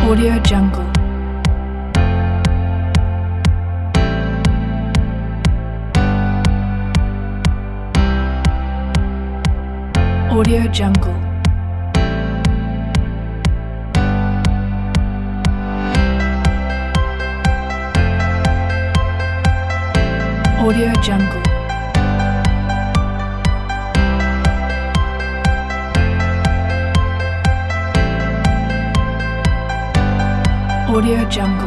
Audio Jungle. Audio Jungle. Audio Jungle. Audio Jungle.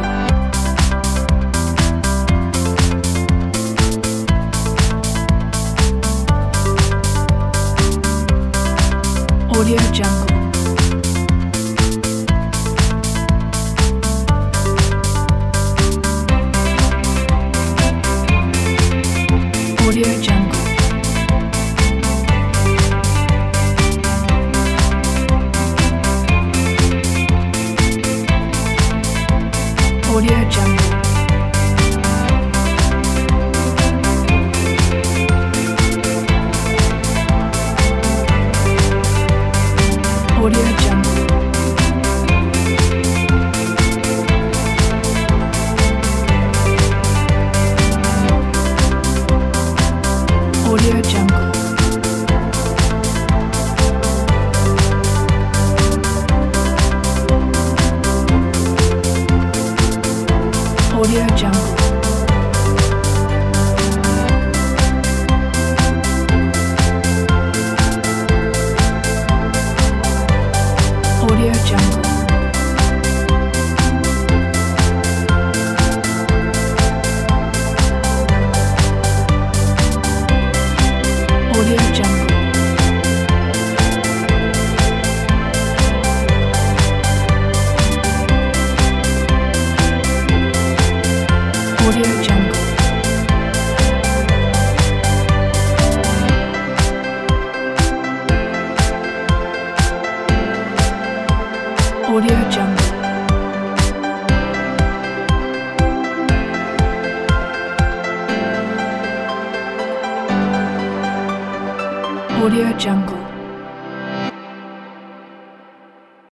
Audio Jungle. Audio Jungle. Audio Jungle. Audio Jungle. Audio Jungle. Audio Jungle. Audio Jungle. Audio Jungle. Audio Jungle. Audio Jungle. Audio Jungle.